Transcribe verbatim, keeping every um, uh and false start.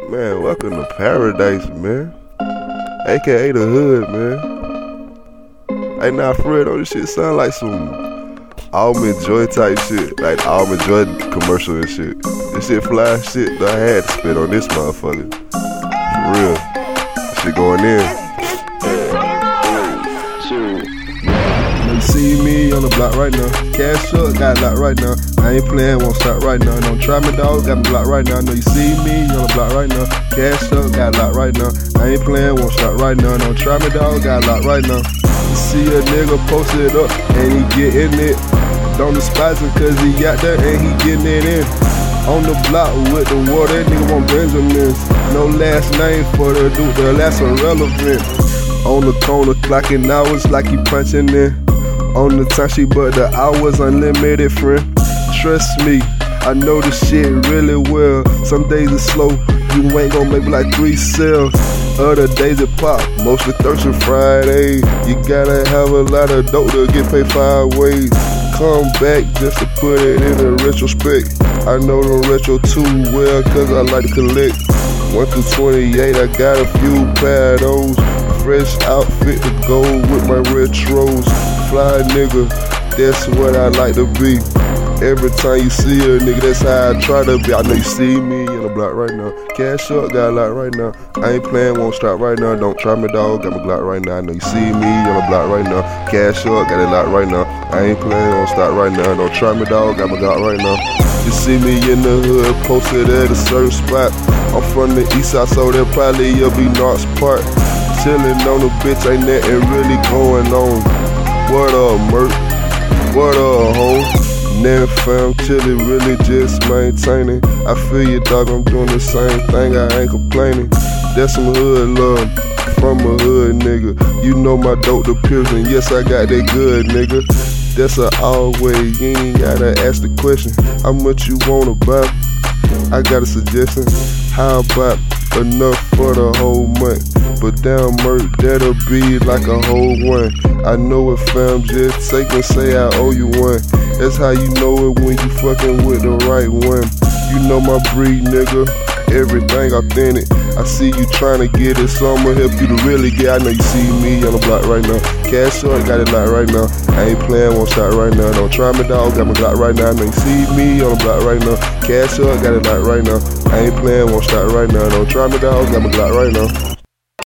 Man, welcome to paradise, man. A K A the hood, man. Hey, now, for real, though, this shit sound like some Almond Joy type shit. Like Almond Joy commercial and shit. This shit fly shit that I had to spit on this motherfucker. For real. This shit going in. You see me on the block right now. Cash up, got a lot right now. I ain't playing, won't stop right now. Don't try me, dog, got me blocked right now. Know you see me on the block right now. Cash up, got a lot right now. I ain't playing, won't stop right now. Don't try me, dog, got a lot right now. You see a nigga posted up and he getting it. Don't despise him cause he out there and he getting it in. On the block with the water, that nigga want Benjamins. No last name for the dude, the last irrelevant. On the corner, clocking hours like he punching in. On the time she but the hours unlimited, friend. Trust me, I know this shit really well. Some days it's slow, you ain't gon' make like three sales. Other days it pop, mostly Thursday, Friday. You gotta have a lot of dope to get paid five ways. Come back just to put it in a retrospect. I know the retro too well cause I like to collect. one through twenty-eight, I got a few pair of those. Fresh outfit to go with my retros. Fly nigga, that's what I like to be. Every time you see a nigga, that's how I try to be. I know you see me on the block right now. Cash up, got a lot right now. I ain't playing, won't stop right now. Don't try me, dog, got my block right now. I know you see me on the block right now. Cash up, got a lot right now. I ain't playing, won't stop right now. Don't try me, dog, got my block right now. You see me in the hood, posted at a certain spot. I'm from the east side, so there probably you'll be Knox Park. Chillin' on the bitch, ain't nothing really going on. What up, Merc? What up, home? Never fam, chillin', really just maintaining. I feel you, dog, I'm doing the same thing, I ain't complaining. That's some hood love, from a hood nigga. You know my dope, the Pilsen, yes, I got that good, nigga. That's a always, you ain't gotta ask the question. How much you wanna buy? I got a suggestion. How about enough for the whole month? But damn, Merc, that'll be like a whole one. I know it, fam, just take and say I owe you one. That's how you know it when you fucking with the right one. You know my breed, nigga, everything authentic. I see you trying to get it, so I'ma help you to really get. I know you see me on the block right now. Cash short, got it locked right now. I ain't playing, won't stop right now. Don't try me, dog, got my block right now. I know you see me on the block right now. Cash short, got it locked right now. I ain't playing, won't stop right now. Don't try me, dog, got my block right now.